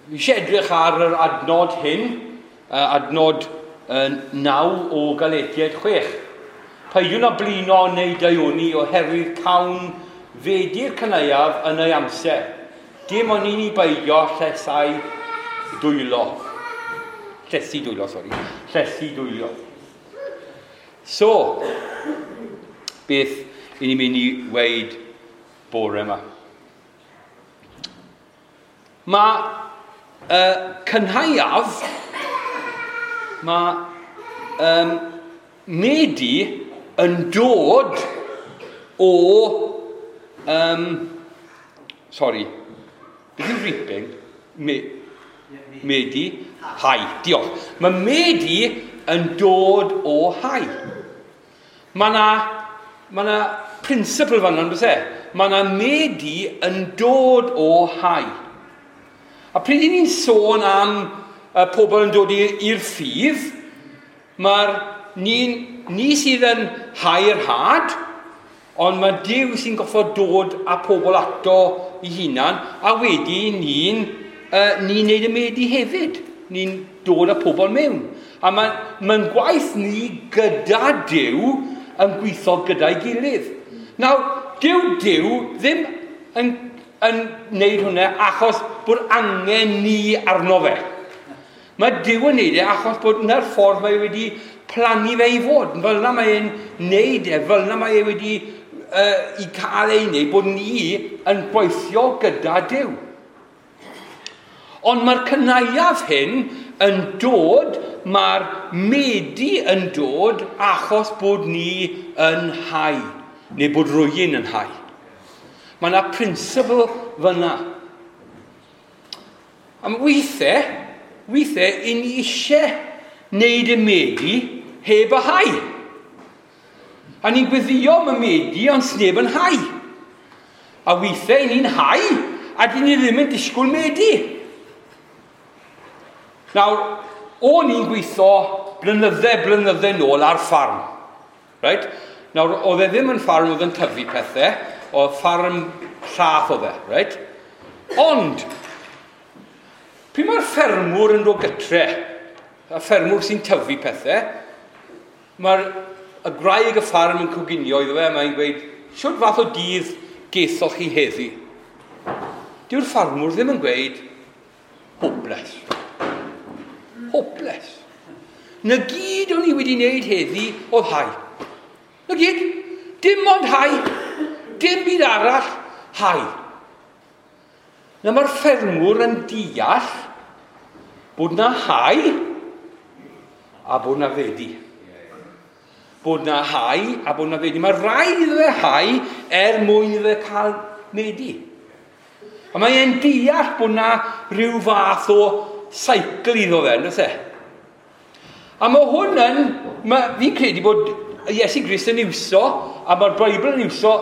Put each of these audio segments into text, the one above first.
fi eisiau edrych ar yr adnod hyn, adnod 9 o Galatiaid 6. Peidiwn â blino neu daioni oherwydd cawn fedi'r canaiaf yn ei amser. Dim ond ni'n ei beidio llesu dwylo. So, beth i ni'n mynd i weid bore yma? Mae cynhaiaf, mae Medi yn dod o, beth yw'n reaping? Medi, hai, diolch. Mae Medi yn dod o hai. Mae na principle fan yna, e? Mae na Medi yn dod o hai. A pryd ni'n sôn am pobl yn dod i'r ffydd, mae'r ni sydd yn hau'r had, ond mae Duw sy'n goffod dod â pobl ato i hunan, a wedi ni'n neud y Medi hefyd. Ni'n dod â pobl mewn. A mae'n gwaith ni gyda Duw yn gweithio gyda'i gilydd. Nawr, Duw ddim yn wneud hwnna achos bod angen ni arno fe. Mae Duw yn wneud e achos bod yna'r ffordd mae wedi plannu fe i fod. Fel yna mae e'n wneud e, fel yna mae e wedi i cael ei wneud bod ni yn gweithio gyda Duw. Ond mae'r cynhaiaf hyn yn dod, mae'r Medi yn dod achos bod ni yn hau, neu bod rwy'n yn hau. Mae yna principle fyna. Am weithiau, i ni eisiau wneud y Medi heb y hau. A ni'n gweddio am y Medi ond sneb yn hau. A weithiau ni'n hau a dyn ni ddim yn disgwyl Medi. Nawr, o'n i'n gweithio blynydde nôl ar ffarm. Right? Nawr, oedd e ddim yn ffarm oedd yn tyfu pethau, oedd ffarm llath oedd e. Right? Ond, pryd mae'r ffermwr yn dod gytre, y ffermwr sy'n tyfu pethau, mae'r graig y ffarm yn coginio iddo fe, mae'n gweud, siwt fath o dydd geithoch chi heddi? Dyw'r ffarmwr ddim yn gweud, hopeless. Hopeless. Na gyd o'n i wedi wneud heddi oedd hau. Na gyd. Dim ond hau. Dim byd arall. Hau. Na mae'r ffermwr yn deall bod na hau a bod na fedi. Bod na hau a bod na fedi. Mae rhaid iddo fe hau mwyn iddo fe cael Medi. A mae e'n deall bod na rhyw fath o seicl iddo fe, ynddo se? A mae hwn yn, fi'n credu bod Iesu Grist yn iwso, a mae'r Beibl yn iwso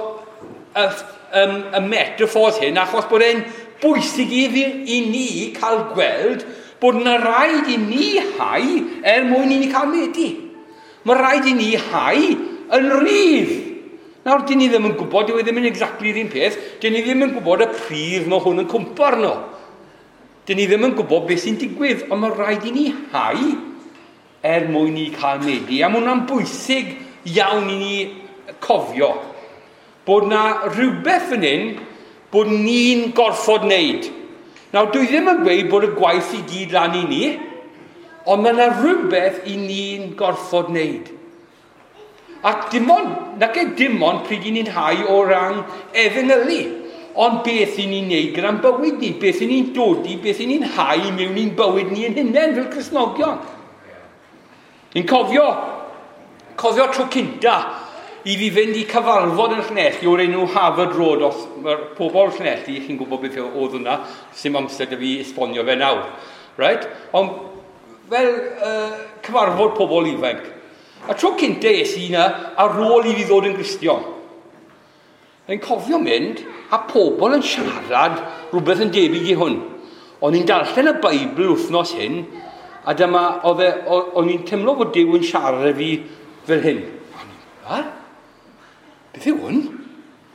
y metaphors hyn, achos bod e'n bwysig i ni cael gweld bod yna rhaid i ni hau mwyn i ni cael Medi. Mae rhaid i ni hau yn rhydd. Nawr, dyn ni ddim yn gwybod, dyw e ddim yn exactly yr un peth, dyn ni ddim yn gwybod y pryd mae hwn yn cwmpo arno. Dyn ni ddim yn gwybod beth sy'n digwydd, ond mae rhaid i ni hau mwyn i cael Medi. A mae hwnna'n bwysig iawn i ni cofio bod na rhywbeth yn hyn bod ni'n gorfod wneud. Nawr, dwi ddim yn gweud bod y gwaith i gyd lan i ni, ond mae yna rhywbeth i ni'n gorfod wneud. Ac dim ond pryd i ni'n hau o ran efengylu, ond beth i ni'n neud gyda'n bywyd ni, beth i ni'n dod i, beth i ni'n hau mewn i'n bywyd ni yn hunain fel Cristnogion. Ni'n cofio tro cynta i fi fynd i cyfarfod yn Llanelli o'r enw Harvard Road, os mae'r pobl Llanelli, chi'n gwybod beth oedd hwnna, sy'n amser da fi esbonio fe nawr. Right? Ond fel cyfarfod pobl ifanc. A tro cynta es i yna ar ôl i fi ddod yn Gristion. Yn cofio mynd a pobl yn siarad rhywbeth yn debyg i hwn. O'n i'n darllen y Beibl wythnos hyn, a dyma, o'n i'n teimlo bod Duw yn siarad fi fel hyn. Beth yw hwn?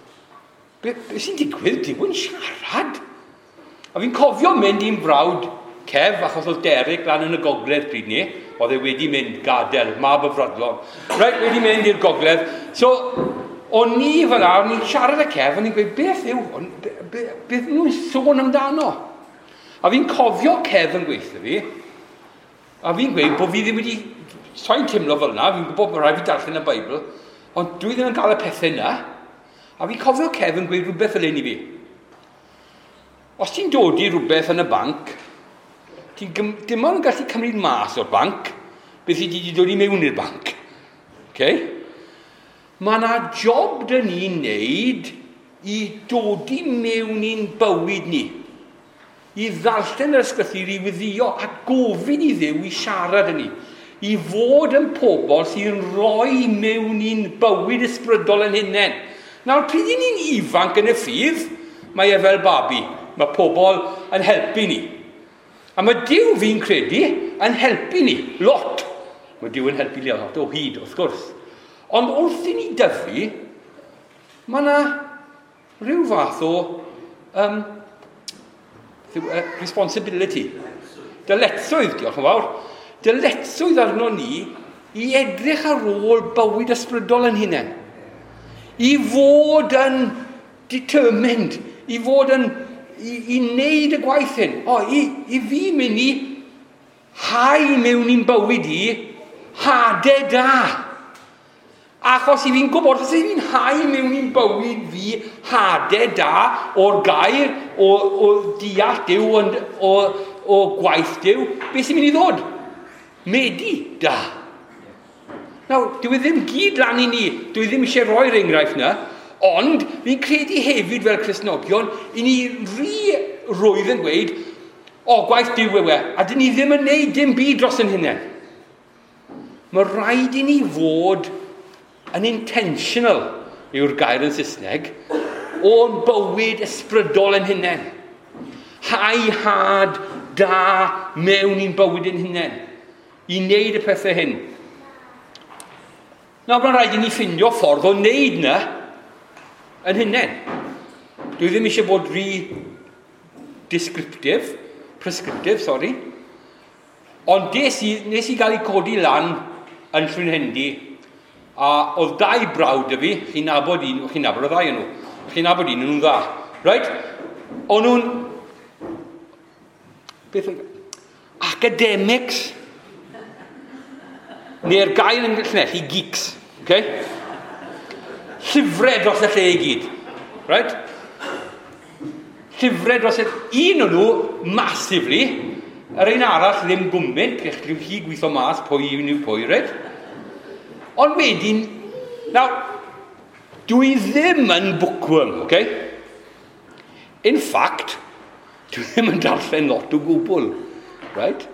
Beth sy'n digwydd? Duw yn siarad? A fi'n cofio mynd i'n brawd Cef, achos oedd Derek lan yn y gogledd pryd ni, oedd e wedi mynd gadael, mab y Fradlon. Right, wedi mynd i'r gogledd. So, o'n ni fel awr, ni'n siarad y Cef, o'n ni'n gweud, beth yw, beth nhw'n sôn amdano? A fi'n cofio Cef yn gweithio fi, a fi'n gweud bod fi ddim wedi, so'n teimlo fel yna, fi'n gwybod bod rhaid fi darllen y Beibl, ond dwi ddim yn cael y pethau yna, a fi'n cofio Cef yn gweud rhywbeth fel un i fi. Os ti'n dod i rhywbeth yn y banc, ti'n dim ond gallu cymryd mas o'r banc, beth i wedi dod i mewn i'r banc. Okay? Mae yna job dyn ni'n neud i dod i mewn i'n bywyd ni. I ddarllen yr ysgrythur, i weddio a gofyn i Dduw i siarad yn ni. I fod yn pobl sy'n rhoi mewn i'n bywyd ysbrydol yn hunain. Nawr, pryd i ni'n ifanc yn y ffydd, mae e fel babi. Mae pobl yn helpu ni. A mae Duw fi'n credu yn helpu ni, lot. Mae Duw yn helpu ni lot o hyd, wrth gwrs. Ond wrth i ni dyfu, mae yna rhyw fath o responsibility. Dyletswydd, diolch yn fawr. Dyletswydd arno ni i edrych ar ôl bywyd ysbrydol yn hunain. I fod yn determined, i fod yn i wneud y gwaith hyn. I fi mynd i hau mewn i'n bywyd i hadau da. Achos i fi'n gwybod, os i fi'n hau mewn i'n bywyd fi hadau da o'r gair, o deall Duw, o gwaith Duw, beth sy'n mynd i ddod? Medi da. Nawr, dwi ddim gyd lan i ni, dwi ddim eisiau roi'r enghraifft yna, ond fi'n credu hefyd fel Cristnogion, i ni rwydd yn gweud, gwaith Duw yw e, a dyn ni ddim yn neud dim byd dros yn hunain. Mae rhaid i ni fod yn intentional, yw'r gair yn Saesneg, o'n bywyd ysbrydol yn hunain. Hau had da mewn i'n bywyd yn hunain. I wneud y pethau hyn. Nawr, mae'n rhaid i ni ffindio ffordd o wneud yna yn hunain. Dwi ddim eisiau bod prescriptive, ond nes i gael ei codi lan yn Llwynhendy, a oedd dau brawd y fi, chi'n nabod y ddau yn nhw, chi'n nabod un yn nhw'n dda, right? O'n nhw'n academics, neu'r gair yn Llanelli, geeks, okay? Llyfrau dros y lle i gyd, right? Llyfrau dros y... Un o'n nhw, massively, yr un arall ddim gwmynt, chi'n chi gweithio mas pwy yw pwy, right? Ond wedyn, dwi ddim yn bookworm, okay? In fact, dwi ddim yn darllen lot o gwbl, right?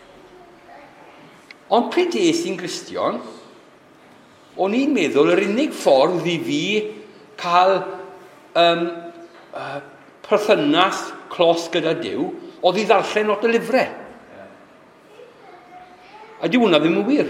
Ond pryd es i'n Gristion, o'n i'n meddwl yr unig ffordd i fi cael perthynas clos gyda Duw oedd i ddarllen lot o lyfrau. A di hwnna ddim yn wir.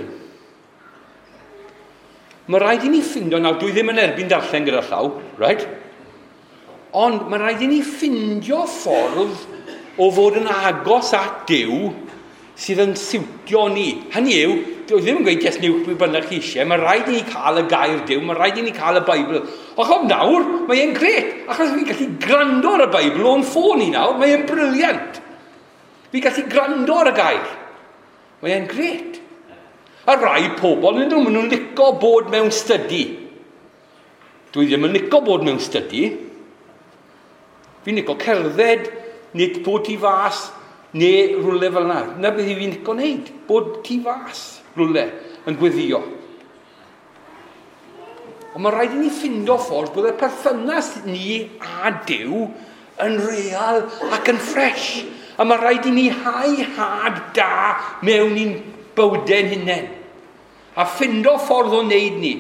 Mae rhaid i ni ffindio, nawr dwi ddim yn erbyn darllen gyda llaw, right? Ond mae rhaid i ni ffindio ffordd o fod yn agos at Duw sydd yn siwtio ni. Hynny yw, dwi ddim yn gweud jes niwch pwy bynnag chi eisiau, mae rhaid i ni cael y gair Duw, mae rhaid i ni cael y Beibl. Ond nawr, mae e'n gret, achos fi'n gallu gwrando ar y Beibl o'n ffôn i nawr, mae e'n briliant. Fi'n gallu gwrando ar y gair. Mae e'n gret. A rai pobl, maen nhw'n licio bod mewn stydi. Dwi ddim yn licio bod mewn stydi. Fi'n licio cerdded, nid bod ti fas, neu rhywle fel yna. Na beth fi'n licio wneud, bod ti fas rhywle yn gweddio. Ond mae rhaid i ni ffindio ffordd bod y perthynas ni a Duw yn real ac yn ffres. A mae rhaid i ni hau had da mewn i'n bywydau'n hunain. A ffindio ffordd o wneud ni.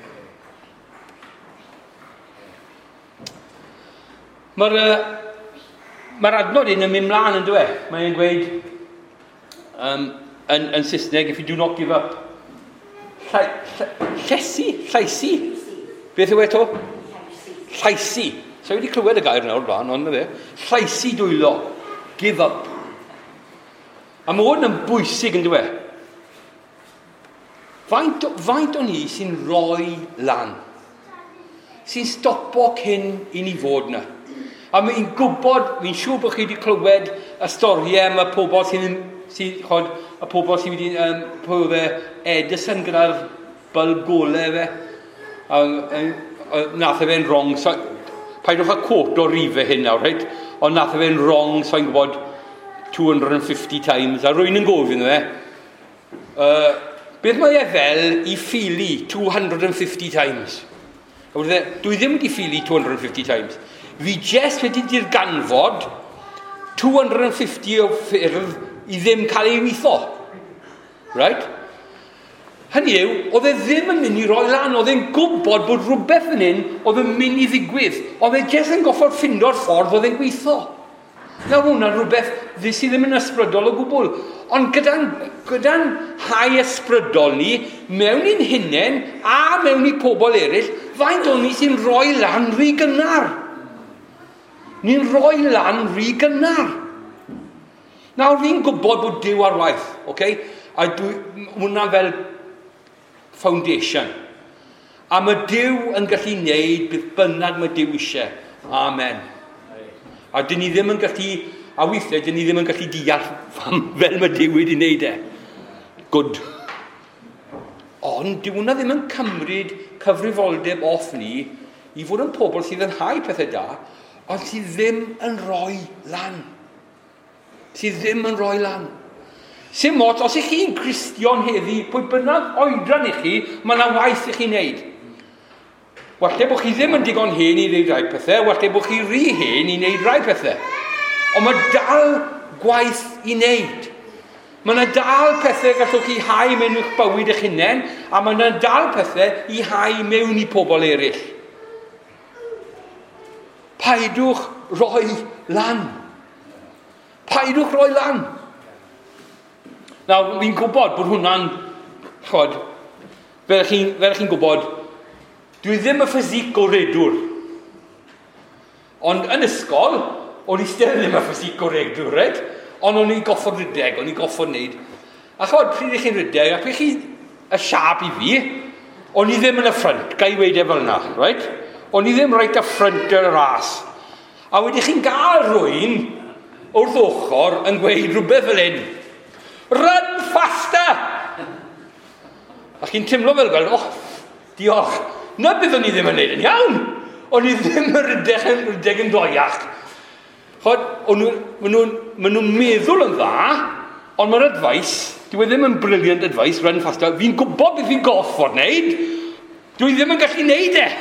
Mae'r adnod un yn mynd mlaen yn dweud. Mae'n gweud yn Saesneg, if you do not give up. Llaesi. Beth yw eto? Llaesi. So wedi clywed y gair nawr blaen, ond na fe. Llaesi dwylo. Give up. A mae hwn yn bwysig yn dweud. Faint o ni sy'n rhoi lan? Sy'n stopo cyn i ni fod yna? A mae'n gwybod, fi'n siŵr bod chi wedi clywed y storiau am y pobl sydd wedi Edison gyda'r bylb golau fe. Nath fe'n wrong. Paidwch â quote o rifau hyn nawr, right? Ond nath fe'n wrong, so i'n gwybod 250 times. A rwy'n yn gofyn fe. Beth mae e fel i ffili 250 times? Dwi ddim wedi ffili 250 times. Fi just wedi dirganfod 250 o ffyrdd i ddim cael ei weitho. Right? Hynny yw, oedd e ddim yn mynd i roi lan, oedd e'n gwybod bod rhywbeth yn hyn oedd yn mynd i ddigwydd. Oedd e jyst yn goffod ffindo'r ffordd oedd e'n gweitho. Nawr hwnna'n rhywbeth sydd ddim yn ysbrydol o gwbl. Ond gyda'n hau ysbrydol ni, mewn i'n hunain a mewn i pobl eraill, faint o ni sy'n rhoi lan rhy gynnar. Ni'n rhoi lan rhy gynnar. Nawr fi'n gwybod bod Duw ar waith, okay? A hwnna fel foundation. A mae Duw yn gallu neud beth bynnag mae Duw eisiau. Amen. A dyn ni ddim yn gallu, a weithiau, dyn ni ddim yn gallu deall fel mae Duw wedi neud e. Good. Ond dyw hwnna ddim yn cymryd cyfrifoldeb off ni i fod yn pobl sydd yn hau pethau da, ond sydd ddim yn rhoi lan. Sydd ddim yn rhoi lan. Sy'n mot, os ych chi'n Cristion heddi, pwy bynnag oedran i chi, mae yna waith i chi wneud. Walle bod chi ddim yn digon hen i wneud rai pethau, walle bod chi rhy hen i wneud rai pethau. Ond mae dal gwaith i wneud. Mae yna dal pethau gallwch chi hau mewn i'ch bywyd eich hunain, a mae yna dal pethau i hau mewn i pobl eraill. Paidwch roi lan. Paidwch roi lan. Nawr, fi'n gwybod bod hwnna'n, fel chi'n gwybod, dwi ddim y ffysig goredwr. Ond yn ysgol, o'n i still ddim y ffysig goredwr, right? Ond o'n i'n goffod rydeg, o'n i'n goffod wneud. A chod, pryd i chi'n rydeg, a pryd chi y siap i fi, o'n i ddim yn y ffrynt, gai weid e fel yna, right? O'n i ddim reit y ffrynt yr ras. A wedi chi'n gael rwy'n wrth ochr yn gweud rhywbeth fel hyn. Run faster! A chi'n teimlo fel, diolch. Na beth o'n i ddim yn neud yn iawn. O'n i ddim yn rydeg yn doiach. Chod, maen nhw'n meddwl yn dda, ond mae'r advice, dwi ddim yn brilliant advice, run faster. Fi'n gwybod beth fi'n goffod wneud, dwi ddim yn gallu wneud e.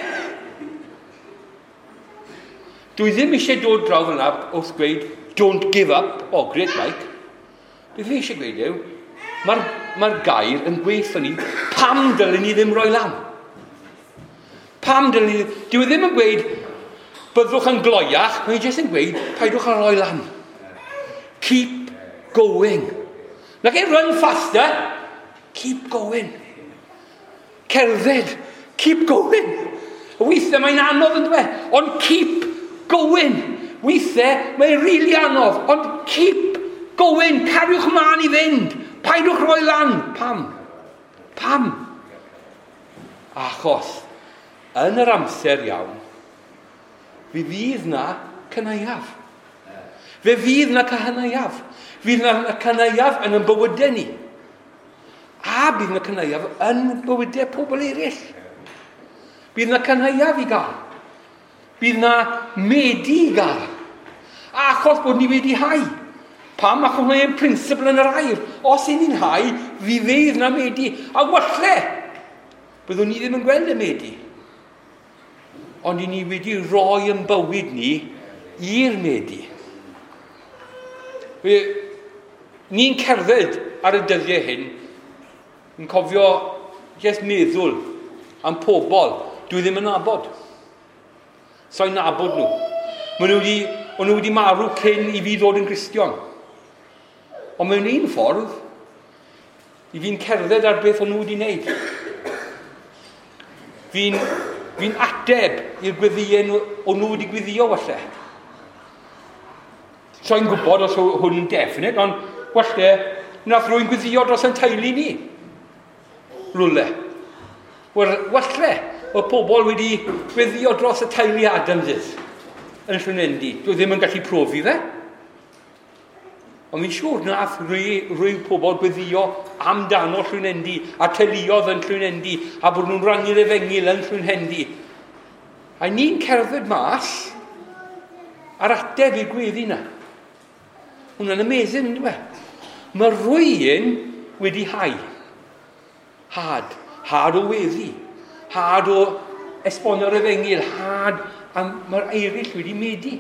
Dwi ddim eisiau dod draw fel yna wrth gweud, don't give up. Great, Mike. Beth fi eisiau gweud yw, mae'r gair yn gweithio ni, pam dylwn ni ddim roi lan? Pam dylwn ni... Dwi ddim yn gweud, byddwch yn gloiach, mae'n jyst yn gweud, paidwch yn roi lan. Keep going. Na chi run faster, keep going. Cerdded, keep going. Weithiau mae'n anodd yn dweud, ond keep going. Weithiau mae'n rili anodd, ond keep going. Cariwch mlaen i fynd. Paidwch roi lan. Pam? Achos, yn yr amser iawn, fe fydd na cynaiaf. Fe fydd na cynaiaf. Fydd na cynaiaf yn bywydau ni. A bydd na cynaiaf yn bywydau pobl eraill. Bydd na cynaiaf i gael. Bydd na medi i gael. Achos bod ni wedi hau. Pam? Achos mae'n prinsipl yn yr air. Os i ni'n hau, fi fydd na medi. A walle, byddwn ni ddim yn gweld y medi. Ond i ni wedi rhoi yn bywyd ni i'r medi. Ni'n cerdded ar y dyddiau hyn, yn cofio jyst meddwl am pobl dwi ddim yn nabod. So'n nabod nhw. O'n nhw wedi marw cyn i fi ddod yn Gristion. Ond mewn un ffordd, i fi'n cerdded ar beth o'n nhw wedi wneud. Fi'n ateb i'r gweddiau o'n nhw wedi gweddio walle. So'n gwybod os hwn yn definite, ond walle nath rwy'n gwyddio dros yn teulu ni. Rwle. Walle, o pobl wedi gwyddio dros y teulu Adamses yn Llwynendi. Dwi ddim yn gallu profi fe. Ond mi'n siŵr nath rwy pobl gwyddio amdano Llwynendi a teuluodd yn Llwynendi a bod nhw'n rannu'r efengil yn Llwynendi. A ni'n cerdded mas ar ateb i'r gweddi yna. Hwna'n amazing, ynddo fe? Mae rwy'n wedi hau. Had. Had o weddi. Had o esbonio'r efengil. Had. A mae'r eiryll wedi medu.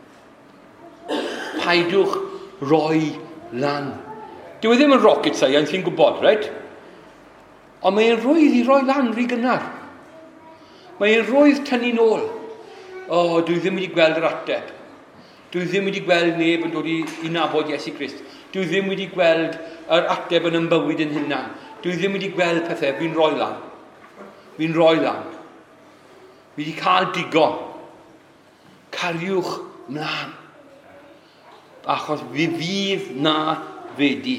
Paidwch roi lan. Dyw e ddim yn rocket science, chi'n gwybod, right? Ond mae'n rwydd i roi lan rhy gynnar. Mae'n rwydd tynnu nôl. O, dwi ddim wedi gweld yr ateb. Dwi ddim wedi gweld neb yn dod i nabod Iesu Grist. Dwi ddim wedi gweld yr ateb yn ymbywyd yn hynna. Dwi ddim wedi gweld pethau. Fi'n roi lan. Fi'n roi lan. Fi wedi cael digon. Cariwch mlaen. Achos fi fydd na fedi.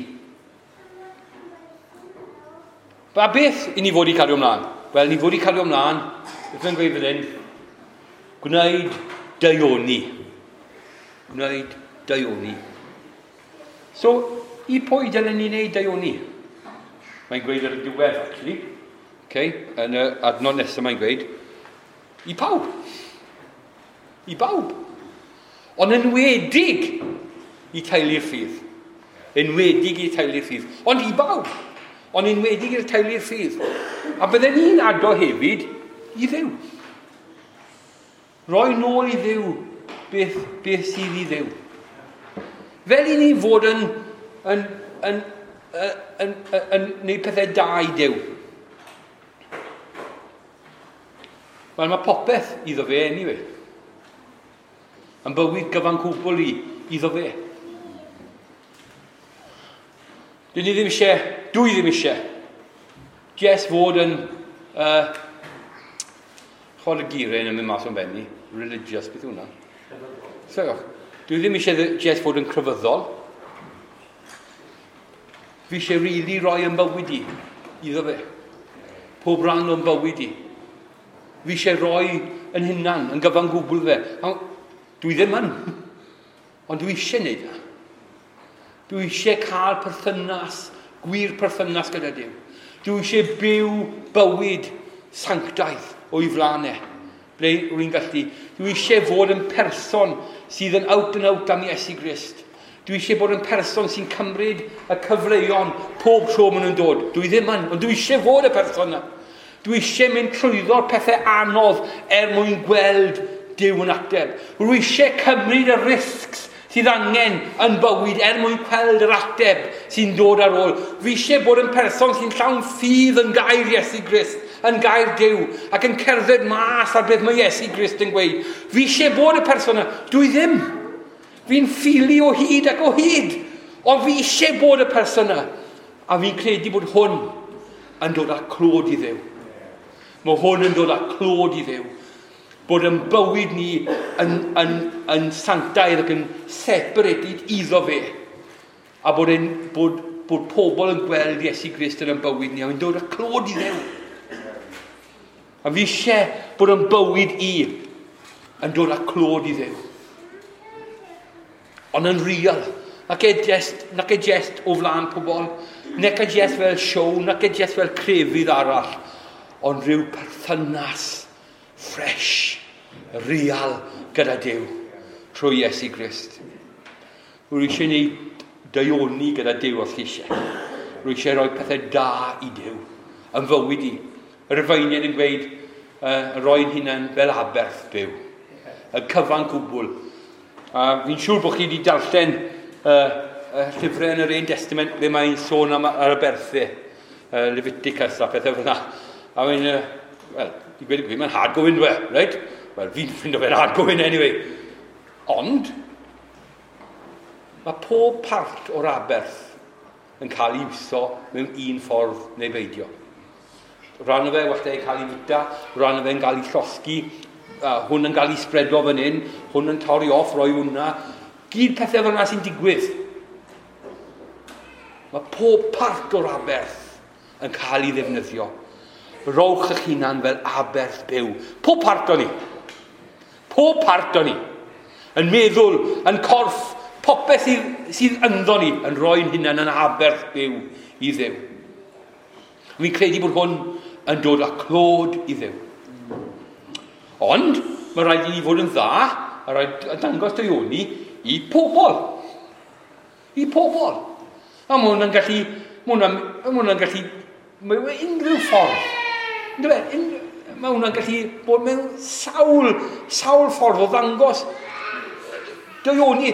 Ba beth i ni fod i cario mlaen? Wel, ni fod i cario mlaen, beth yn gweud fan hyn, gwneud daioni. Gwneud daioni. So, i pwy dylen ni wneud daioni? Mae'n gweud ar y diwedd, actually. Okay? Yn y adnod nesaf mae'n gweud, i pawb. I bawb. Ond enwedig i teulu'r ffydd. Enwedig i teulu'r ffydd. Ond i bawb. Ond enwedig i'r teulu'r ffydd. A bydden ni'n ado hefyd i Dduw. Roi nôl i Dduw beth sydd i Dduw. Fel i ni fod yn neud pethau da i Dduw. Wel, mae popeth iddo fe anyway. Yn bywyd gyfan cwbl iddo fe. Dwi ddim eisiau, jes fod yn, chod y geiriau yn mynd mas o'n benni, religious, beth hwnna. So, dwi ddim eisiau jes fod yn crefyddol. Fi eisiau rili roi yn bywyd i, iddo fe. Pob rhan o'n bywyd i. Fi eisiau roi yn hynna'n, yn gyfan gwbl fe. Dwi ddim yn, ond dwi eisiau wneud yna. Dwi eisiau cael perthynas, gwir perthynas gyda Duw. Dwi eisiau byw bywyd sanctaidd o'i flanau. Ble rwy'n gallu. Dwi eisiau fod yn person sydd yn out and out am Iesu Grist. Dwi eisiau bod yn person sy'n cymryd y cyfleon pob tro maen nhw'n dod. Dwi ddim yn, ond dwi eisiau fod y person yna. Dwi eisiau mynd trwyddo'r pethau anodd mwyn gweld Duw yn ateb. Rwy eisiau cymryd y risgs sydd angen yn bywyd mwyn gweld yr ateb sy'n dod ar ôl. Fi eisiau bod yn person sy'n llawn ffydd yn gair Iesu Grist, yn gair Duw, ac yn cerdded mas ar beth mae Iesu Grist yn gweud. Fi eisiau bod y person yna. Dwi ddim. Fi'n ffili o hyd ac o hyd. Ond fi eisiau bod y person yna. A fi'n credu bod hwn yn dod â clod i Dduw. Mae hwn yn dod â clod i Dduw. Bod yn bywyd ni yn sanctaidd ac yn separated iddo fe. A bod pobl yn gweld Iesu Grist yn bywyd ni. A fi'n dod â clod i Dduw. A fi eisiau bod yn bywyd i yn dod â clod i Dduw. Ond yn real. Nac e jest o flaen pobl. Nac e jest fel siow. Nac e jest fel crefydd arall. Ond rhyw perthynas fresh, real gyda Duw trwy Iesu Grist. Rwy eisiau gwneud daioni gyda Duw os chi eisiau. Rwy eisiau rhoi pethau da i Duw yn fywyd i. Yr Rhufeiniaid yn gweud roi'n hunain fel aberth byw. Y cyfan cwbl. A fi'n siŵr bod chi wedi darllen llyfrau yn yr Un Testament ble mae'n sôn am yr aberthau. Leviticus a pethau fyna. A mae'n, i gweud y gwir, mae'n hard going we, right? Wel, fi'n ffind o fe'n hard going anyway. Ond, mae pob part o'r aberth yn cael ei wso mewn un ffordd neu beidio. Rhan o fe wastad yn cael ei fwyta, rhan o fe yn cael ei llosgi, hwn yn cael ei spredo fan hyn, hwn yn torri off, roi hwnna. Gyd pethau fyna sy'n digwydd. Mae pob part o'r aberth yn cael ei ddefnyddio. Rowch eich hunan fel aberth byw. Pob part o ni. Pob part o ni. Yn meddwl, yn corff, popeth sydd ynddo ni yn rhoi'n hunan yn aberth byw i Dduw. Fi'n credu bod hwn yn dod â clod i Dduw. Ond, mae rhaid i ni fod yn dda, a rhaid dangos daioni i pobl. I pobl. A mae hwnna'n gallu, mae unrhyw ffordd. Mae hwnna'n gallu bod mewn sawl ffordd o ddangos daioni.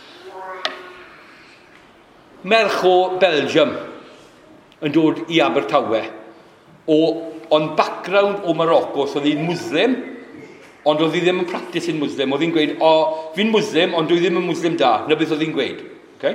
Merch o Belgium yn dod i Abertawe o'n background o Morocco, so oedd hi'n Muslim, ond oedd hi ddim yn practis yn Muslim. Oedd hi'n gweud, fi'n Muslim, ond dwi ddim yn Muslim da. Na beth oedd hi'n gweud. Okay?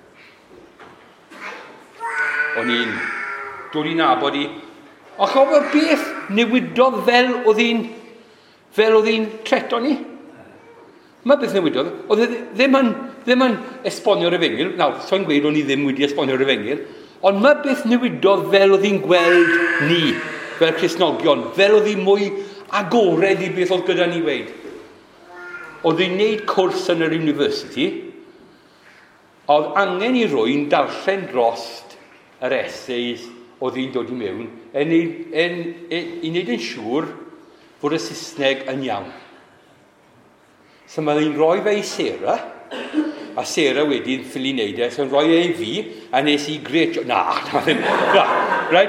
O'n hi'n dod i nabod hi. A chofio beth newidodd fel oedd hi'n treto ni? Mae beth newidodd. Oedd ddim yn esbonio'r efengyl. Nawr, so'n gweud o'n i ddim wedi esbonio'r efengyl. Ond mae beth newidodd fel oedd hi'n gweld ni, fel Cristnogion. Fel oedd hi mwy agored i beth oedd gyda ni weid. Oedd hi'n neud cwrs yn yr university. Oedd angen i rwy'n darllen drost yr essays oedd hi'n dod i mewn i wneud yn siŵr fod y Saesneg yn iawn. So mae hi'n rhoi fe i Sarah, a Sarah wedyn ffili wneud e, so yn rhoi e i fi, a nes i gret... Right?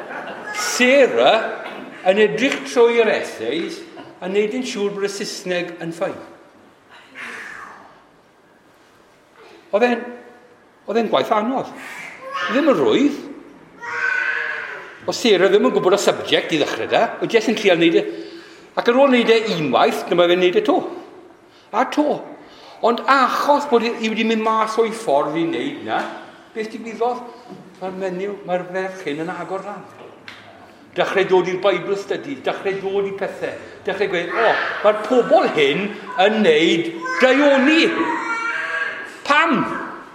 Sarah yn edrych trwy'r essays a wneud yn siŵr bod y Saesneg yn ffain. Oedd e'n gwaith anodd. Ddim yn rwydd. O Sarah ddim yn gwybod y subject i ddechrau da, o jes yn trial wneud e. Ac ar ôl wneud e unwaith, dyma fe'n wneud e to. A to. Ond achos bod i wedi mynd mas o'i ffordd i wneud na, beth digwyddodd? Mae'r ferch hyn yn agor lan. Dechrau dod i'r Bible study, dechrau dod i pethau. Dechrau gweud, mae'r pobl hyn yn wneud daioni. Pam?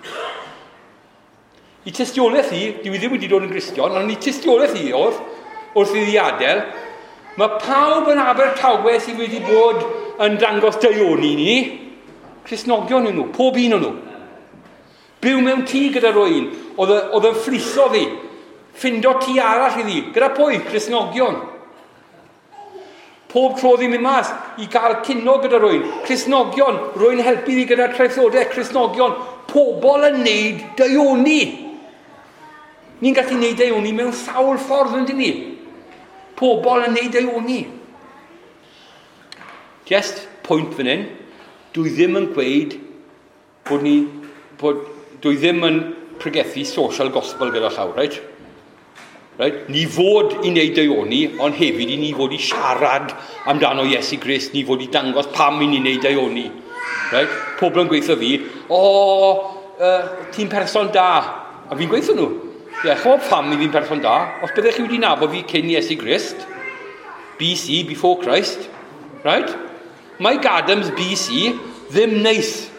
I tystiolaeth hi, dwi ddim wedi dod yn Gristion, ond i tystiolaeth hi wrth iddi adael, mae pawb yn Abertawe sydd wedi bod yn dangos daioni ni, Cristnogion nhw, pob un o'n nhw. Byw mewn tŷ gyda rwy'n, oedd yn ffliso fi, ffindo tŷ arall iddi, gyda pwy? Cristnogion. Pob tro ddim yn mas i gael cino gyda rwy'n, Cristnogion, rwy'n helpu fi gyda traethodau, Cristnogion, pobl yn neud daioni. Ni'n gallu neud daioni mewn sawl ffordd yn dyn ni. Pobl yn neud daioni. Just pwynt fan hyn, dwi ddim yn gweud dwi ddim yn pregethu social gospel gyda llaw, right? Ni fod i wneud daioni, ond hefyd i ni fod i siarad amdano Iesu Grist, ni fod i dangos pam i ni wneud daioni. Right? Pobl yn gweithio fi, ti'n person da. A fi'n gweithio nhw. Chod pam i fi'n person da, os byddech chi wedi nabod fi cyn Iesu Grist, BC, before Christ, right? Mike Adams, BC, ddim neis.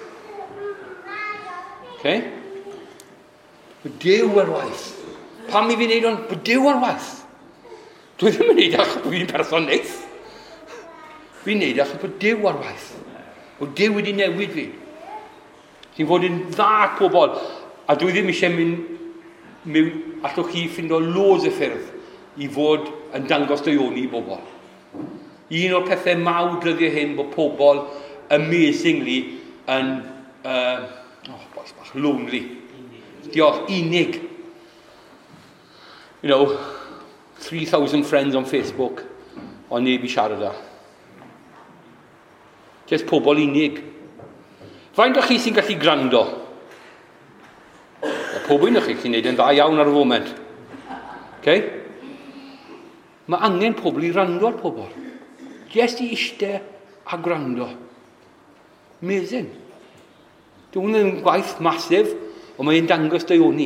Okay? Bod Duw ar waith. Pam i fi'n neud o'n bod Duw ar waith? Dwi ddim yn neud achos bod fi'n person neis. Fi'n neud achos bod Duw ar waith. Bod Duw wedi newid fi. Ti'n fod yn dda pobl. A dwi ddim eisiau mynd allwch chi ffindo loads o ffyrdd i fod yn dangos daioni i bobl. Un o'r pethau mawr dyddiau hyn bod pobl amazingly yn boes bach, lonely. Diolch, unig. 3,000 friends on Facebook, ond neb i siarad â. Just pobl unig. Faint o chi sy'n gallu gwrando? Pob un o chi chi'n neud yn dda iawn ar y foment. Okay? Mae angen pobl i rando ar pobl. Just i eistedd a gwrando. Amazing. Dwi'n yn gwaith masif, ond mae'n dangos daioni.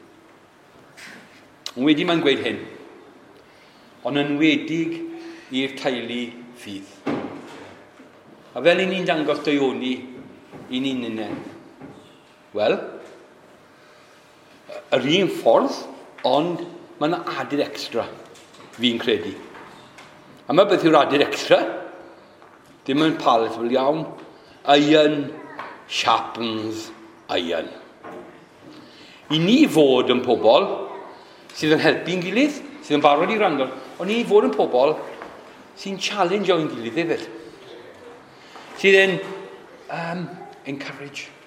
Ond wedi mae'n gweud hyn. Ond yn wedig i'r teulu ffydd. A fel i ni'n dangos daioni i ni'n unen. Wel, yr un ffordd, ond mae yna added extra, fi'n credu. A mae beth yw'r added extra? Dim yn palatable iawn. Iron sharpens iron. I ni fod yn pobl sydd yn helpu'n gilydd, sydd yn barod i rando, ond ni fod yn pobl sy'n challenge o'n gilydd hefyd. Sydd yn encourage.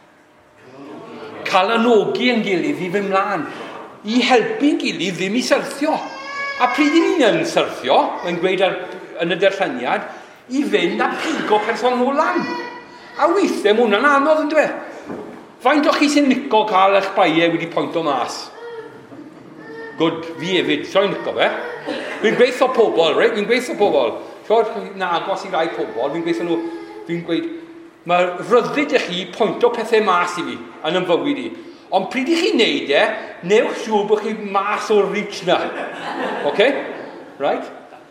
Cael anogi yn gilydd i fy mlaen. I helpu'n gilydd ddim i syrthio. A pryd i ni'n yn syrthio, yn gweud yn y darlleniad, i fynd a pigo person o lan. A weithiau mae hwnna'n anodd yn dweud. Faint o chi sy'n licio cael eich baiau wedi pwynt o mas? Good, fi hefyd, so'n licio fe. Fi'n gweithio pobl, right? Fi'n gweithio pobl. So'n agos i rai pobl, fi'n gweithio nhw, fi'n gweud, mae ryddid i chi pwynt o pethau mas i fi, yn ymfywyd i. Ond pryd i chi wneud e, newch siŵr bod chi mas o'r reach na. Okay? Right?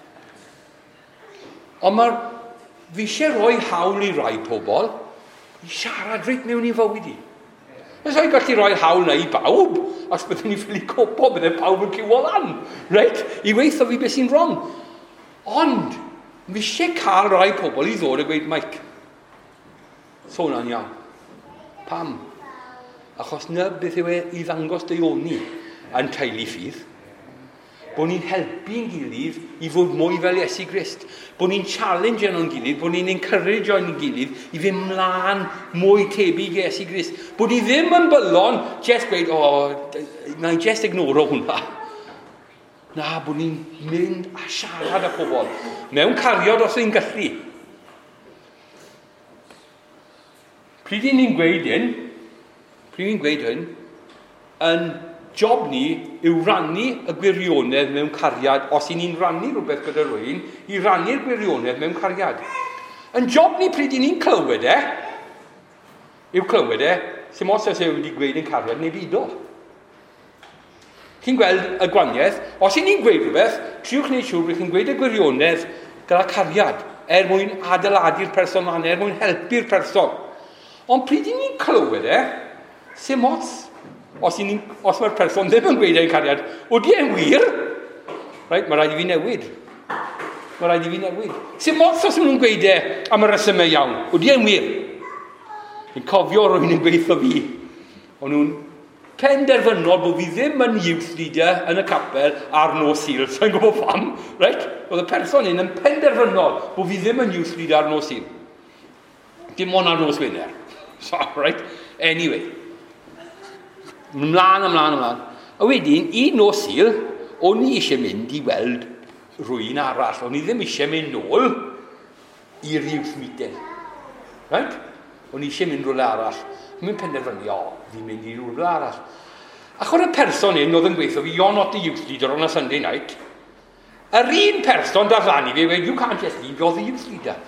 Ond fi eisiau rhoi hawl i rai pobl i siarad reit mewn i fywyd i. Os o'i gallu rhoi hawl na i bawb, os byddwn ni'n ffili copo, byddai pawb yn cywo lan. Right? I weithio fi beth sy'n wrong. Ond, fi eisiau cael rai pobl i ddod a gweud, Mike, sôn iawn. Pam? Achos na beth yw e i ddangos deioni yn teulu ffydd, bod ni'n helpu'n gilydd i fod mwy fel Iesu Grist, bod ni'n challenge o'n gilydd, bod ni'n encourage o'n gilydd i fynd mlaen mwy tebyg Iesu Grist, bod ni ddim yn bylon just gweud, na i just ignoro hwnna. Na, bod ni'n mynd a siarad â pobl, mewn cariad os yw'n gallu. Pryd ni'n gweud hyn, yn job ni yw rannu y gwirionedd mewn cariad, os ni'n rannu rhywbeth gyda rhywun, i rannu'r gwirionedd mewn cariad. Yn job ni pryd ni'n clywed sy'n os ys wedi gweud yn cariad neu byd o. Chi'n gweld y gwaniaeth, os ni'n gweud rhywbeth, triwch wneud siŵr bod chi'n gweud y gwirionedd gyda cariad, mwyn adeiladu'r person lan, mwyn helpu'r person. Ond pryd ni'n clywed sy'n os mae'r person ddim yn gweud ein cariad, ydy e'n wir? Right, mae rhaid i fi newid. Sy'n os nhw'n gweud am y resymau iawn, ydy e'n wir? Fi'n cofio rwy'n yn gweithio fi. Ond nhw'n penderfynol bod fi ddim yn youth leader yn y capel ar nos Sul. So'n gwybod pam, right? Oedd y person yn penderfynol bod fi ddim yn youth leader ar nos Sul. Dim ond ar nos Wener. So, right? Anyway. Mlaen. A wedyn, i nos Sul, o'n i eisiau mynd i weld rwy'n arall. O'n i ddim eisiau mynd nôl i'r youth meeting. Right? O'n i eisiau mynd rhywle arall. Mi'n penderfynu, fi'n mynd i rhywle arall. Achos y person oedd yn gweithio fi, you're not the youth leader on a Sunday night. Yr un person darlani fi, you can't just leave, you're the youth leader.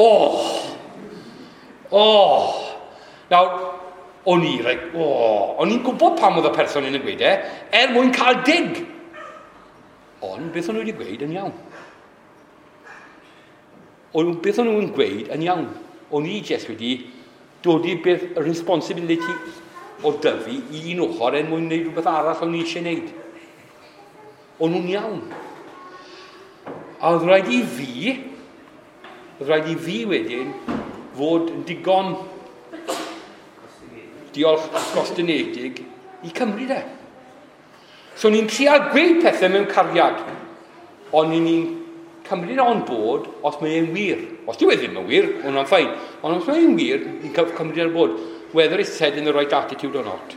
Nawr, o'n i'n gwybod pam oedd y person yn gweud mwyn cael dig. Ond beth o'n nhw wedi gweud yn iawn. Beth o'n nhw'n gweud yn iawn. O'n i jes wedi dod i beth y responsibility o dyfu i un ochr mwyn gwneud rhywbeth arall o'n i eisiau gwneud. O'n nhw'n iawn. A oedd rhaid i fi wedyn fod yn digon diolch gostynedig i Cymru de. So ni'n trial gweud pethau mewn cariad, ond ni'n cymryd on bod os mae'n wir. Os di ddim yn wir, hwnna'n ffain. Ond os mae'n wir, ni'n cymryd ar bod, whether it's said in the right attitude or not.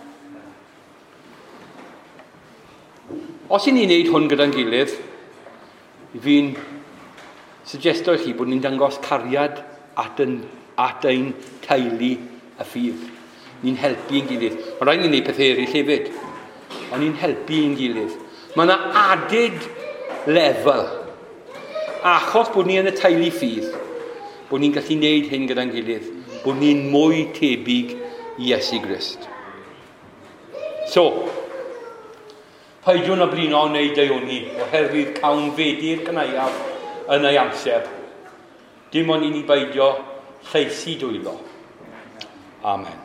Os i ni'n neud hwn gyda'n gilydd, fi'n suggestio i chi bod ni'n dangos cariad at ein teulu y ffydd. Ni'n helpu yn gilydd. Mae rhaid ni'n neud pethau eraill hefyd. Ond ni'n helpu yn gilydd. Mae yna added lefel. Achos bod ni yn y teulu ffydd, bod ni'n gallu neud hyn gyda'n gilydd. Bod ni'n mwy tebyg i Iesu Grist. So, peidiwn o blino o wneud deioni oherwydd cawn fedi'r gynaiaf yn ei amser. Dim ond i ni beidio lleisi dwylo. Amen.